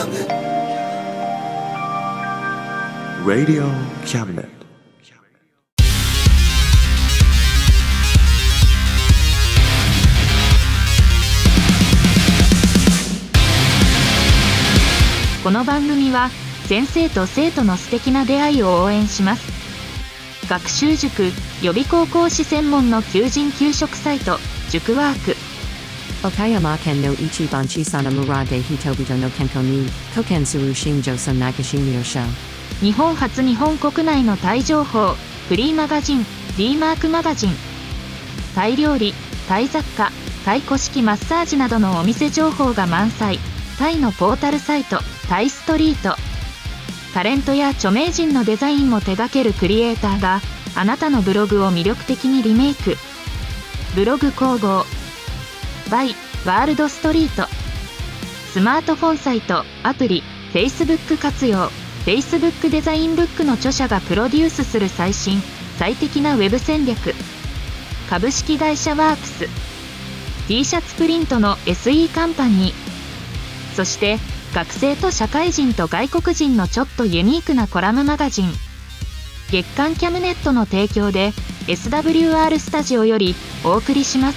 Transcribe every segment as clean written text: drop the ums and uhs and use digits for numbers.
Cabinet. Radio Cabinet. この番組は先生と生徒の素敵な出会いを応援します。学習塾予備高校講師専門の求人・給食サイト塾ワーク。 岡山県の一番小さな村で人々の健康に貢献する新庄さん流し見るショー。 日本初日本国内のタイ情報フリーマガジン D マークマガジン。タイ料理、タイ雑貨、タイ古式マッサージなどのお店情報が満載。タイのポータルサイトタイストリート。タレントや著名人のデザインも手掛けるクリエイターがあなたのブログを魅力的にリメイク。ブログ工房 by ワールドストリート。スマートフォンサイトアプリ Facebook 活用。 Facebook デザインブックの著者がプロデュースする最新最適なウェブ戦略。株式会社ワークス。 T シャツプリントの SE カンパニー。そして学生と社会人と外国人のちょっとユニークなコラムマガジン。月刊キャムネットの提供で SWR スタジオよりお送りします。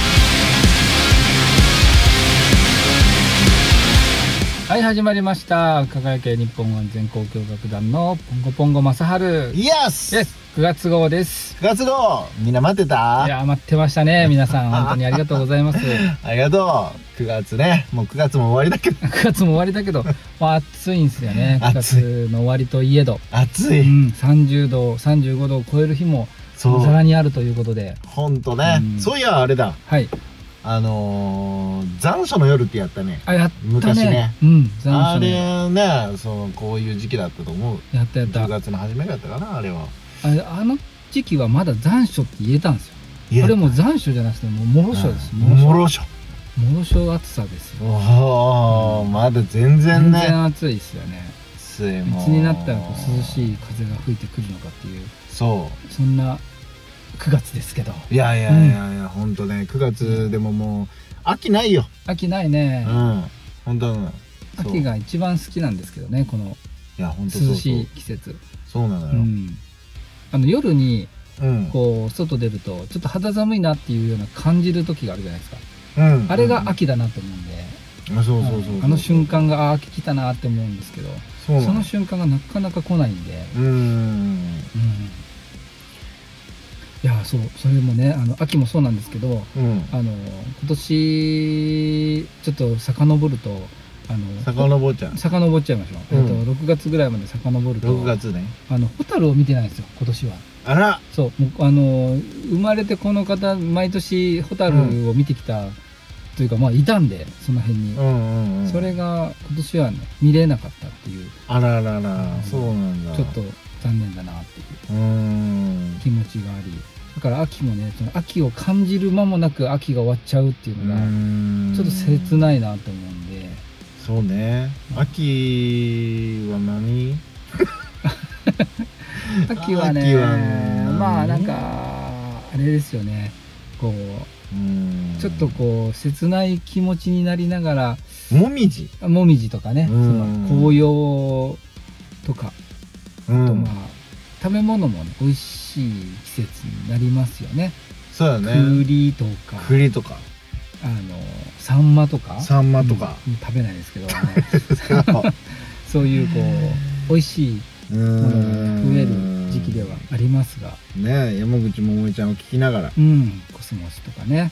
はい、始まりました。輝け日本安全交響楽団のポンゴポンゴ正春。 イエス 9月号です。 9月号みんな待ってた？ いや待ってましたね。皆さん本当にありがとうございます。 ありがとう。9月ね、もう9月も終わりだけど 9月も終わりだけど、まあ、暑いんですよね。9月の終わりといえど暑い、 30度35度を超える日もざらにあるということで、 ほんとね、そういやあれだ、 はい、 残暑の夜ってやったね。 あ、やったね。 昔ね。 残暑あれね、こういう時期だったと思う。 やった 10月の初めだったかな、あれは。 あの時期はまだ残暑って言えたんですよ。これもう残暑じゃなくてもうもろしょです。 もろしょ暑さですよ。 まだ全然ね。 全然暑いですよね。 暑い。 いつになったら涼しい風が吹いてくるのかっていう、そんな9月ですけど。 いやほんとね、9月でももう秋ないよ。 秋ないね。 ほんと秋が一番好きなんですけどね、この涼しい季節。 そうなのよ。 夜にこう外出るとちょっと肌寒いなっていうような感じる時があるじゃないですか。あれが秋だなと思うんで、あの瞬間が秋来たなって思うんですけど、その瞬間がなかなか来ないんで、いや、それもね、秋もそうなんですけど、今年ちょっと遡ると遡っちゃいましょう。6月ぐらいまで遡ると、 6月ね、 ホタルを見てないんですよ、今年は。あら、そう、生まれてこの方毎年ホタルを見てきたというか、まあいたんで、その辺に、それが今年はね見れなかったっていう。 あららら、そうなんだ。 ちょっと残念だなっていう気持ちがあり、だから秋もね、秋を感じる間もなく秋が終わっちゃうっていうのがちょっと切ないなと思うんで。 そうね、秋は何？ 秋はね、まあなんかあれですよね、こうちょっとこう切ない気持ちになりながら、もみじとかね、紅葉とか、あとまあ食べ物もね美味しい季節になりますよね。 そうだね。栗とかサンマとか食べないですけど、そういうこう美味しいものが増える時期ではありますがね。山口百恵ちゃんを聞きながら、 コスモスとかね。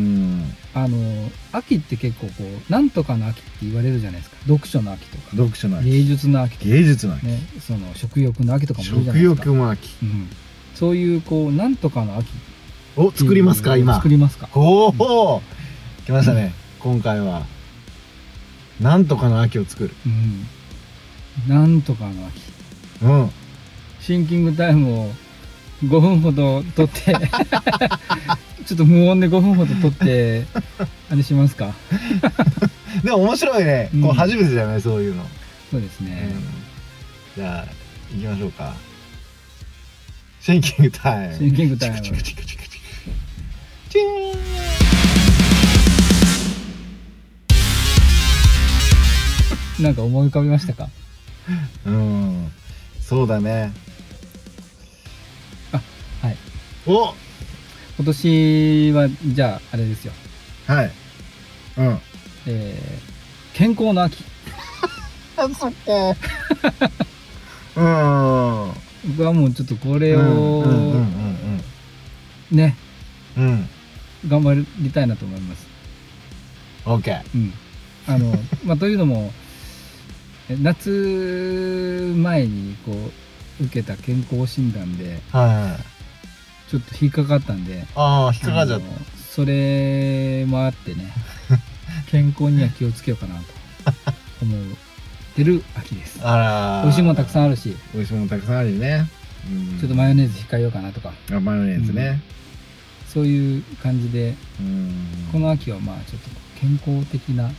秋って結構こうなんとかの秋って言われるじゃないですか。読書の秋とか芸術の秋とかね、食欲の秋とかも言うじゃないですか。 食欲の秋、 そういうこうなんとかの秋を作りますか。今作りますか。 おお、来ましたね。今回はなんとかの秋を作る。なんとかの秋。シンキングタイムを5分ほど取ってちょっと無音で5分ほど取ってあれしますか。 でも面白いね。こう初めてじゃない、そういうの。 そうですね。 じゃあ行きましょうか。シンキングタイム。 なんか思い浮かびましたか？ そうだね。 はい。 お、 今年はじゃああれですよ。 はい。 健康の秋。 あ、そっか。 僕はもうちょっとこれをね、頑張りたいなと思います。 OK。 というのも夏前にこう受けた健康診断でちょっと引っかかったんで、 引っかかっちゃった。 それもあってね、健康には気をつけようかなと思ってる秋です。美味しいものたくさんあるし、 美味しいものたくさんあるよね。 ちょっとマヨネーズ控えようかなとか。 マヨネーズね。 そういう感じで、この秋はちょっと健康的な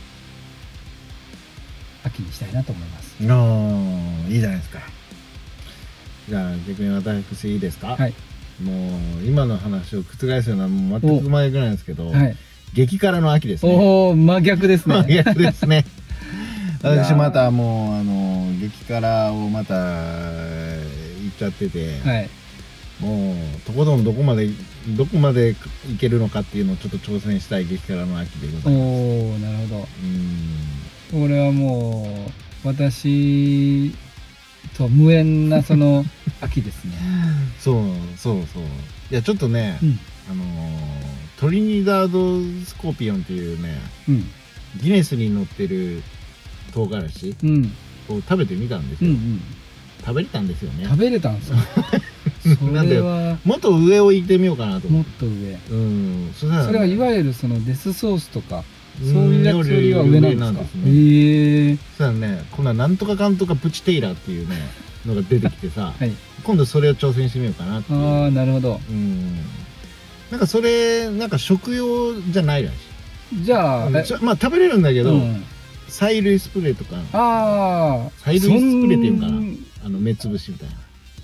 秋にしたいなと思います。 いいじゃないですか。じゃあ逆に私いいですか？はい。もう今の話を覆すようなもう全く真逆なんですけど、激辛の秋ですね。 おお、真逆ですね。 真逆ですね。私またもう激辛をまた行っちゃってて、もうとことんどこまでいけるのかっていうのをちょっと挑戦したい激辛の秋でございます。 おお、なるほど。これはもう私と無縁なその秋ですね。そう。 いやちょっとね、トリニダードスコーピオンっていうね、ギネスに載ってる唐辛子を食べてみたんですよ。食べれたんですよね。 食べれたんですよ。 なんでもっと上を行ってみようかなと思って。 もっと上。それはいわゆるそのデスソースとかそういうやつよりは上なんですか？ そうだね。今度はなんとかかんとかプチテイラーっていうねのが出てきてさ、今度それを挑戦してみようかなっていう。 ああ、なるほど。 なんかそれなんか食用じゃないらしい。 じゃあ食べれるんだけど、催涙スプレーとか、催涙スプレーっていうかな、目つぶしみたいな。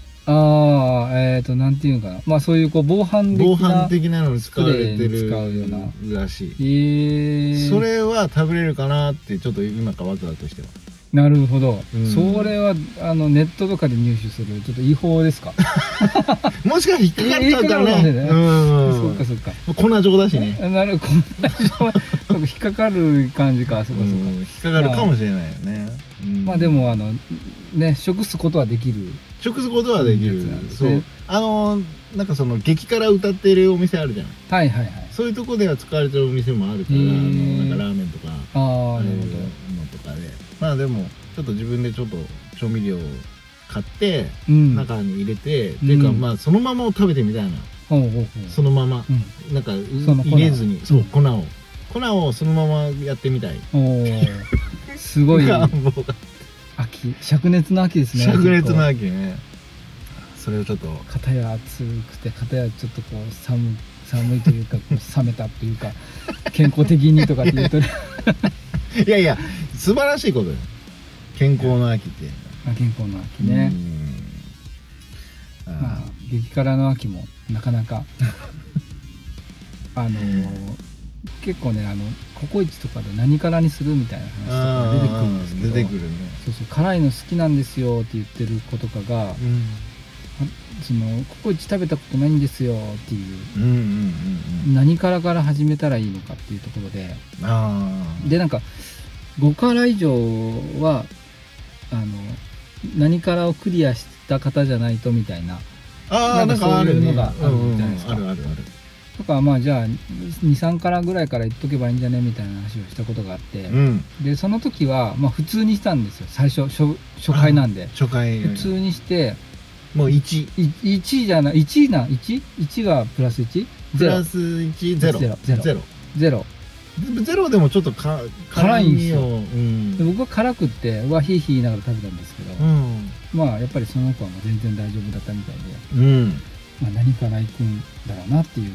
なんていうかな、そういうこう防犯的なのに使われてるらしい。それは食べれるかなってちょっと今からワクワクしてます。 なるほど。それはネットとかで入手するちょっと違法ですか？ もしかして引っかかっちゃうからね。 そっかそっか。 粉状だしね。 なるほど。引っかかる感じか。そっかそっか。 引っかかるかもしれないよね。 でもね、食すことはできる。 食すことはできる。そう。なんかその激辛歌ってるお店あるじゃない。そういうとこでは使われてるお店もあるから、なんかラーメンとか、のとかで。でもちょっと自分でちょっと調味料を買って中に入れて、っていうかそのままを食べてみたいな。そのままなんか入れずに、そう粉をそのままやってみたい。 すごい秋、灼熱の秋ですね。 灼熱の秋ね。それをちょっと片や暑くて片やちょっとこう寒いというか冷めたというか健康的にとかって言うとね。 いやいや素晴らしいことよ。健康の秋って健康の秋ね。激辛の秋もなかなか結構ねココイチとかで何辛にするみたいな話とか出てくるんですけど、 出てくるね。 そう辛いの好きなんですよって言ってる子とかが、そのココイチ食べたことないんですよっていう何辛から始めたらいいのかっていうところで、なんか5辛以上は何辛をクリアした方じゃないとみたいな、なんかそういうのがあるじゃないですか。とかじゃあ23辛ぐらいからいっとけばいいんじゃねみたいな話をしたことがあって、でその時は普通にしたんですよ。最初初回なんで普通にしてもう1 じゃない1がプラス 1？ プラス1、0でもちょっと辛いんですよ。僕は辛くってヒーヒー言いながら食べたんですけど、やっぱりその子は全然大丈夫だったみたいで、何から行くんだろうなっていう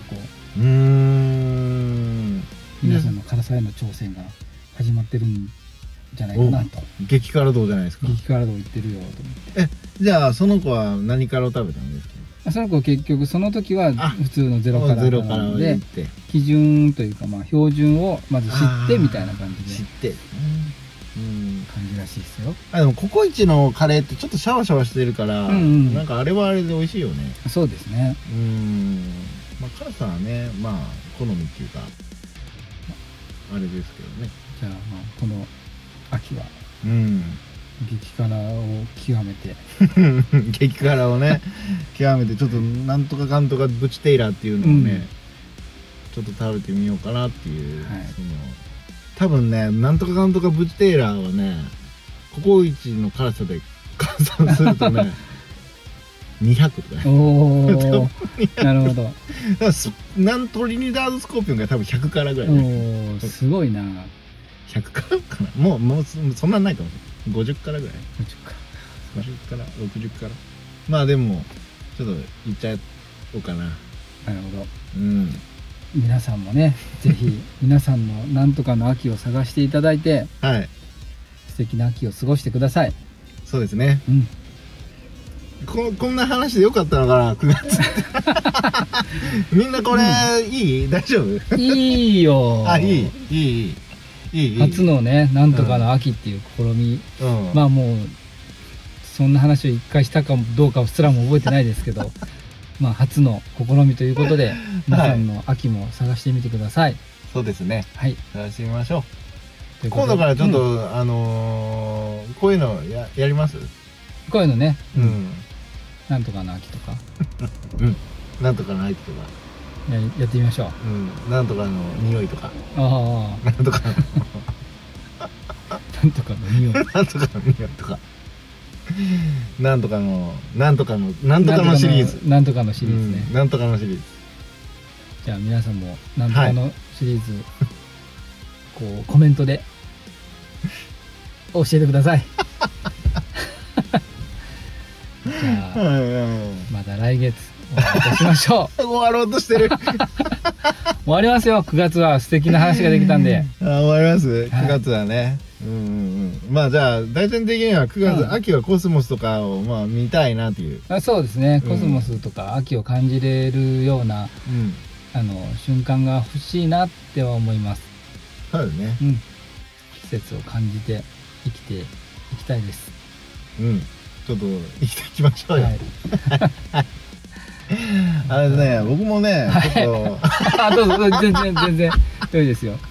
皆さんの辛さへの挑戦が始まってるんじゃないかなと。 激辛道じゃないですか。 激辛道行ってるよと思って。 じゃあその子は何辛を食べたんですか？ その子は結局その時は普通のゼロ辛なので、基準というか標準をまず知ってみたいな感じで知って感じららしいですよ。 でもココイチのカレーってちょっとシャワシャワしてるから、なんかあれはあれで美味しいよね。 そうですね。 まあ辛さはね、まあ好みっていうかあれですけどね。 じゃあまあこの秋は激辛を極めて激辛をね極めて、ちょっとなんとかかんとかブチテイラーっていうのをね、ちょっと食べてみようかなっていう、多分ね、なんとかかんとかブチテイラーはね、ココイチの辛さで換算するとね200とかね。 おおなるほど。 なんトリニダードスコーピオンが多分100辛ぐらい、 ね、おおすごいな。 100辛かな、もうそんなんないかもしれない。50辛ぐらい、50辛60辛。まあでもちょっといっちゃおうかな。 なるほど。皆さんもね、ぜひ皆さんのなんとかの秋を探していただいて、素敵な秋を過ごしてください。 そうですね。こんな話でよかったのかな、9月。みんなこれ、いい？大丈夫？ いいよ。いい。 初のね、なんとかの秋っていう試み。まあもう、そんな話を一回したかどうかすらも覚えてないですけど、まあ初の試みということで、皆さんの秋も探してみてください。 そうですね。 はい。 探してみましょう。今度からちょっと、こういうのやります？ こういうのね。なんとかの秋とか。 なんとかの秋とか。 やってみましょう。なんとかの匂いとか。なんとかの。 なんとかの匂い。 なんとかの匂いとか。なんとかのシリーズ。 なんとかのシリーズね。 なんとかのシリーズ。 じゃあ皆さんもなんとかのシリーズ、こうコメントで教えてください。じゃあまた来月お会いいたしましょう。 終わろうとしてる。 終わりますよ。9月は素敵な話ができたんで。 終わります。9月はね。まあじゃあ大体的には9月、秋はコスモスとかをまあ見たいなっていう。 そうですね。コスモスとか秋を感じれるような瞬間が欲しいなっては思います。 そうですね。 季節を感じて生きていきたいです。 ちょっと生きていきましょうよ。あれね、僕もね、ちょっとどうぞ全然良いですよ。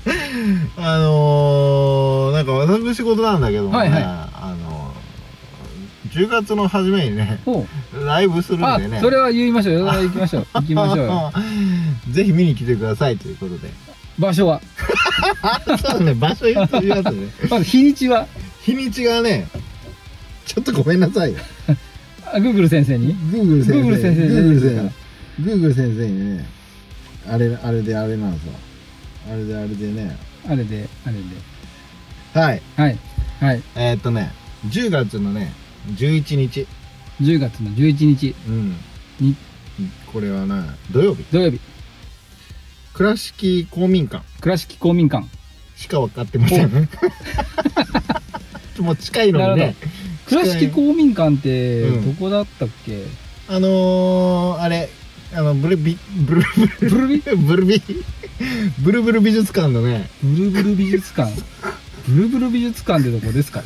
なんか私の仕事なんだけどもね、10月の初めにね、ライブするんでね。 それは言いましょうよ。行きましょうよ。 ぜひ見に来てくださいということで。 場所はそうね、場所言うやつね。 まず日にちはね、ちょっとごめんなさいよ。 Google 先生に Google 先生にね、あれなんですよ。あれでね。 あれで。 はい。10月のね、11日。 10月の11日。に。 これはな、土曜日。倉敷公民館しか分かってません。もう近いのにね。 倉敷公民館ってどこだったっけ？ あれブルブル美術館のね。 ブルブル美術館ってどこですか？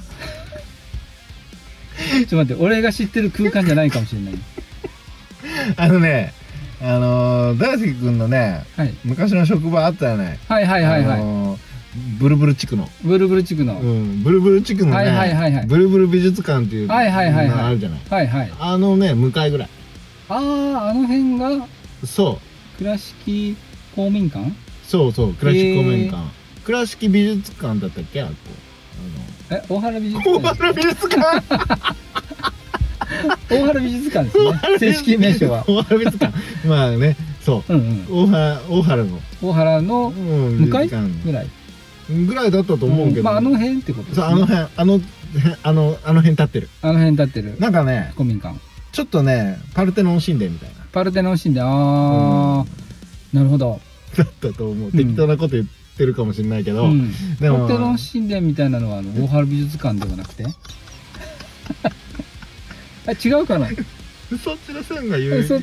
ちょっと待って、俺が知ってる空間じゃないかもしれない。 大輔君のね、昔の職場あったよね。ブルブル地区のブルブル地区のね、 ブルブル美術館っていうのがあるじゃない。あのね、向かいぐらい。 あの辺がそう倉敷公民館。 倉敷公民館、倉敷美術館だったっけ？ 大原美術館大原美術館ですね。正式名称は大原美術館。まあね、そう、大原の向かいぐらいだったと思うけど、 あの辺ってことですね。 あの辺立ってる。なんかね、 公民館ちょっとね、パルテノン神殿みたいな。 なるほど。 だったと思う。適当なこと言ってるかもしれないけど、 でもパルテノン神殿みたいなのは大原美術館ではなくて違うかな。 そっちの線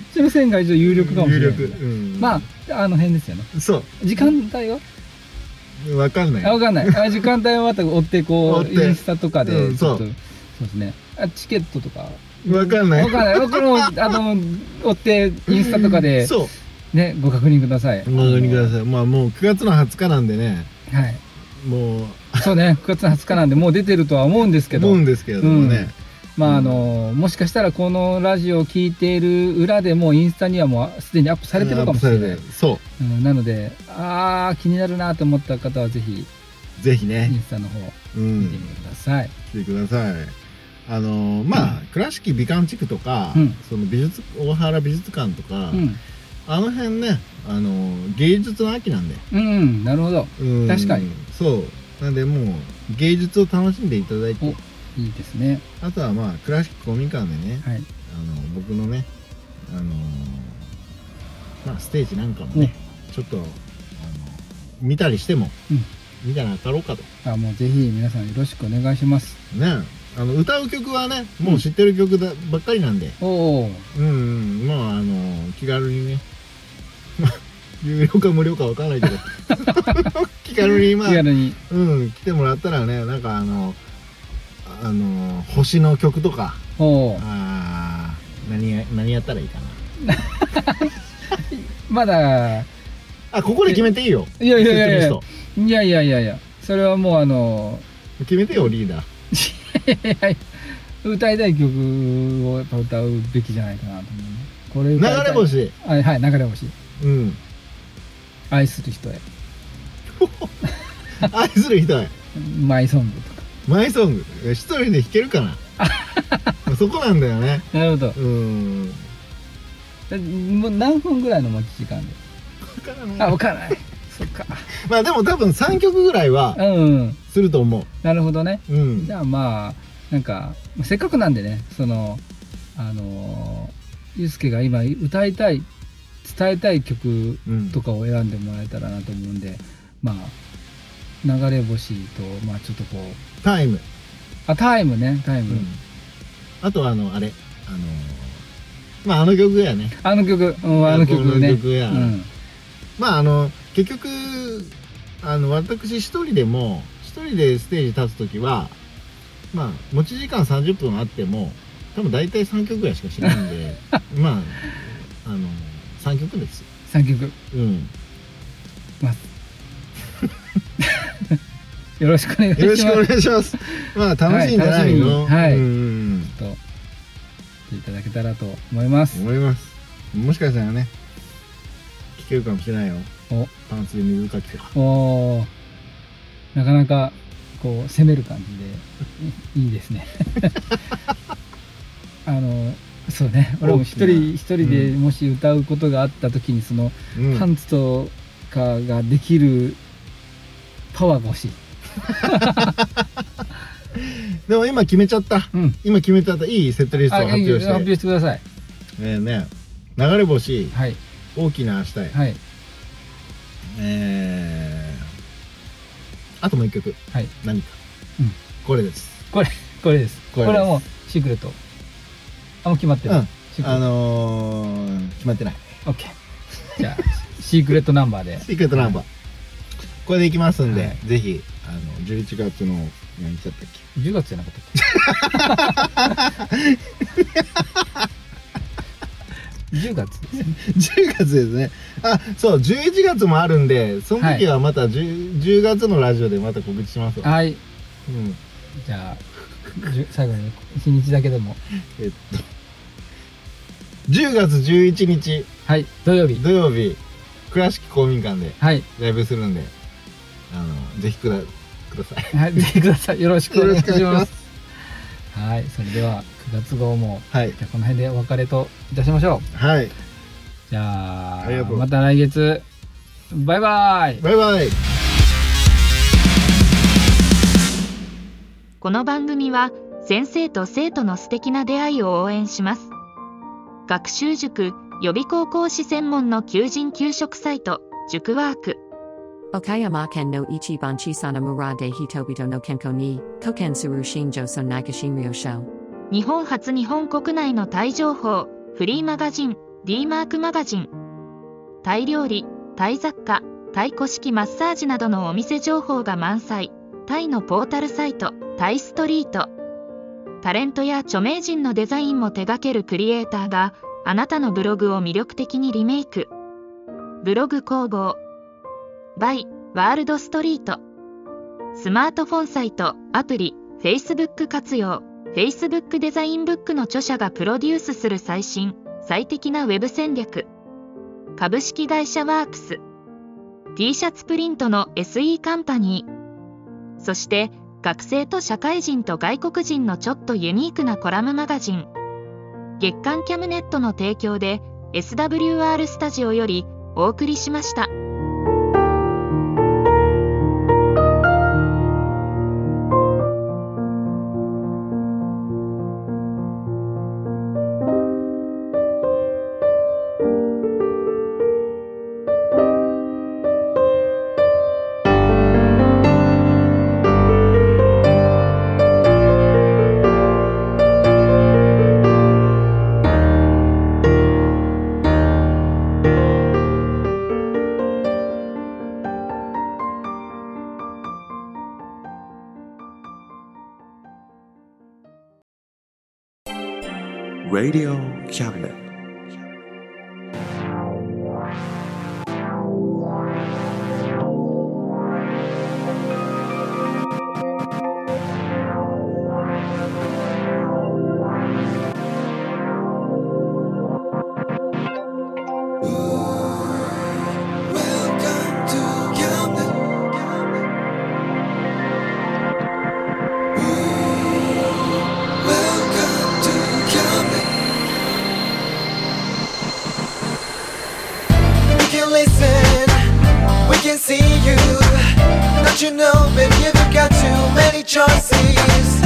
が一応有力かもしれない。まああの辺ですよね。 そう。 時間帯はわかんない。 わかんない。時間帯はまた追ってこう、インスタとかで、ちょっと、そうですね。チケットとか。 わかんない。 わかんない。僕も、追って、インスタとかで、 そう。 ね、ご確認ください。 ご確認ください。まあもう9月の20日なんでね。 はい。 もう。 そうね、9月の20日なんで、もう出てるとは思うんですけど。 思うんですけれどもね。 まあもしかしたらこのラジオを聞いている裏でもインスタにはもうすでにアップされてるかもしれない。 そう。 なので、気になるなと思った方はぜひね、 インスタの方見てみてください。 見てください。まあ、倉敷美観地区とか、その大原美術館とか、あの辺ね、芸術の秋なんで。 なるほど。確かに。 そう。なんでもう、芸術を楽しんでいただいて。 いいですね。 あとはまあ、倉敷公民館でね、僕のね、まあ、ステージなんかもね、ちょっと、見たりしても、見たら当たろうかと。 もうぜひ皆さんよろしくお願いします。 ね、歌う曲はね、もう知ってる曲ばっかりなんで、まあ、気軽にね、有料か無料かわからないけど、気軽に、まあ、来てもらったらね、なんか星の曲とか、何やったらいいかな。 まだ、 ここで決めていいよ。 いや、それはもう決めてよ、リーダー。歌いたい曲をやっぱ歌うべきじゃないかなと思う。これ流れ星。 はい、流れ星。愛する人へ。 愛する人へ。 マイソングとか。 マイソング。一人で弾けるかな。そこなんだよね。 なるほど。もう何分ぐらいの持ち時間で。わからない。そっか。 まあでも多分3曲ぐらいはすると思う。 なるほどね。じゃあまあなんかせっかくなんでね、ゆうすけが今歌いたい伝えたい曲とかを選んでもらえたらなと思うんで、まあ流れ星とまあちょっとこうタイム。 タイムね、タイム。 あとあれまあ曲やね。 曲ね。 曲や。まあ結局私一人でステージ立つときはまあ持ち時間30分あっても多分大体3曲ぐらいしかしないんでまあ3曲です。 3曲。まあよろしくお願いします。 よろしくお願いします。まあ楽しいんじゃないの。 はい。ちょっとしていただけたらと思います。 もしかしたらね。聞けるかもしれないよ。パンツで水かきとか。 なかなかこう攻める感じでいいですね。そうね。俺も一人でもし歌うことがあった時にそのパンツとかができるパワーが欲しい。 でも今決めちゃった。今決めちゃった。いいセットリストを発表して。 発表してください。 流れ星。 はい。 大きな明日へ。 はい。 あともう一曲。 はい。 何か。これです。 これです。これはもうシークレット。もう決まってる。 決まってない。 オッケー。じゃあシークレットナンバーで。 シークレットナンバー。これでいきますんで、ぜひ11月の何日だったっけ ？10月じゃなかったっけ？10月ですね。 10月ですね。そう、11月もあるんで、その時はまた 10月のラジオでまた告知しますわ。 はい。じゃあ、最後に日にちだけでも。 10月11日。 はい、土曜日。 倉敷公民館でライブするんで、ぜひください。 はい、ぜひください。よろしくお願いします。はい、それでは9月号も、じゃあこの辺でお別れといたしましょう。 はい。 じゃあ、また来月。バイバイ。 バイバイ。 この番組は先生と生徒の素敵な出会いを応援します。学習塾予備校講師専門の求人・求職サイト塾ワーク。 Okayama ken no ichiban chisana mura de hitobito no kenko ni koken suru shinjo so nagashinryo show。 日本初日本国内のタイ情報フリーマガジン D マークマガジン。タイ料理、タイ雑貨、 タイ古式マッサージなどのお店情報が満載。タイのポータルサイト、タイストリート。タレントや著名人のデザインも手掛けるクリエイターがあなたのブログを魅力的にリメイク。ブログ工房 by ワールドストリート。スマートフォンサイト、アプリ、Facebook 活用。Facebook デザインブックの著者がプロデュースする最新、最適なウェブ戦略。株式会社ワークス。T シャツプリントの SE カンパニー。そして学生と社会人と外国人のちょっとユニークなコラムマガジン。月刊キャムネットの提供で SWR スタジオよりお送りしました。 Radio Cabinet. See you, don't you know, baby, you've got too many choices.